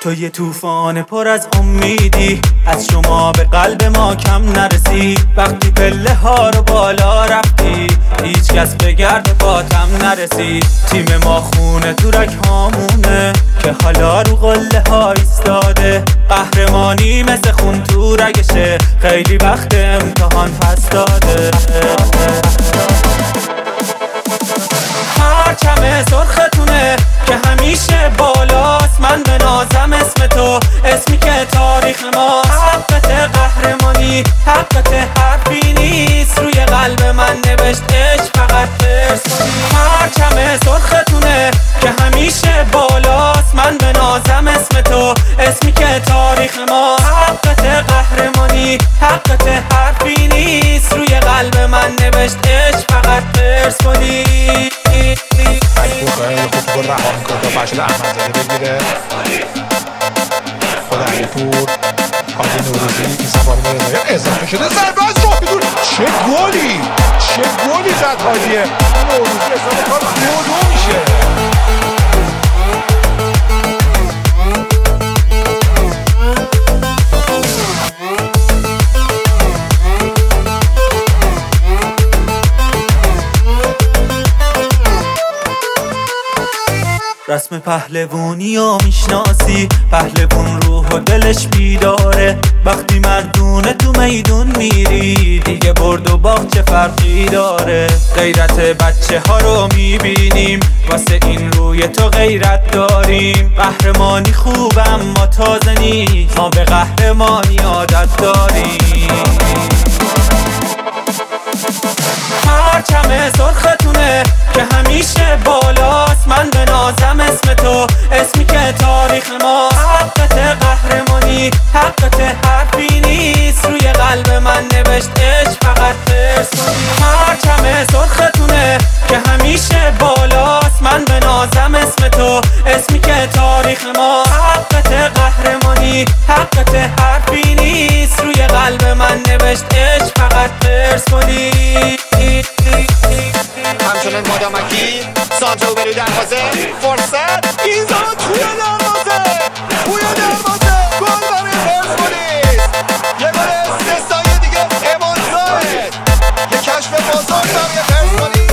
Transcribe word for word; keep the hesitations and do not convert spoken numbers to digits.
تو یه طوفان پر از امیدی، از شما به قلب ما کم نرسید. وقتی پله ها رو بالا رفتی هیچ کس به گرد پاتم نرسید. تیم ما خونه تو رگ هامونه که حالا رو قله ها ایستاده. قهرمانی مثل خون تو رگشه، خیلی وقت امتحان پس داده. پرچم سرختونه که همیشه بالاست، من به نازم اسم تو، اسمی که تاریخ ماست. حقت قهرمانی، حقت حرفی نیست، روی قلب من نوشت عشق فقط پرسپولیس. پرچم سرختونه که همیشه بالاست، من به نازم اسم تو، اسمی که تاریخ ماست. حقت قهرمانی، حقت حرفی نیست، روی قلب من نوشت عشق فقط پرسپولیس. خیلی خوب تو رها میکنه تا فرشاد احمدزاده بگیره. خود علی پور، عادی نوروزی که سفاری میره اضافه شده. ضربه از شاهدون، چه گلی چه گلی زد عادیه نوروزی. اضافه کار دو دو میشه. رسم پهلوونی رو میشناسی، پهلوون روح و دلش بیداره. وقتی مردونه تو میدون میری دیگه برد و باخت چه فرقی داره. غیرت بچه ها رو میبینیم، واسه این روی تو غیرت داریم. قهرمانی خوب اما تازه نیست، ما به قهرمانی عادت داریم. پرچم سرختونه که همیشه بالاست، من به نازم اسم تو، اسمی که تاریخ ماست. حقت قهرمانی، حقت حرفی نیست، روی قلب من نوشت عشق فقط پرسپولیس. پرچم سرختونه که همیشه بالاست، من به نازم اسم تو، اسمی که تاریخ ماست. حقت قهرمانی، حقت حرفی نیست، روی قلب من نوشت عشق فقط پرسپولیس. همچنان مادامکی سانتو بری دروازه، فرصت این زمان توی دروازه، توی دروازه گل برای پرسپولیس. یه گل استثنایی دیگه امان زاید، یه کشف بزرگ برای پرسپولیس.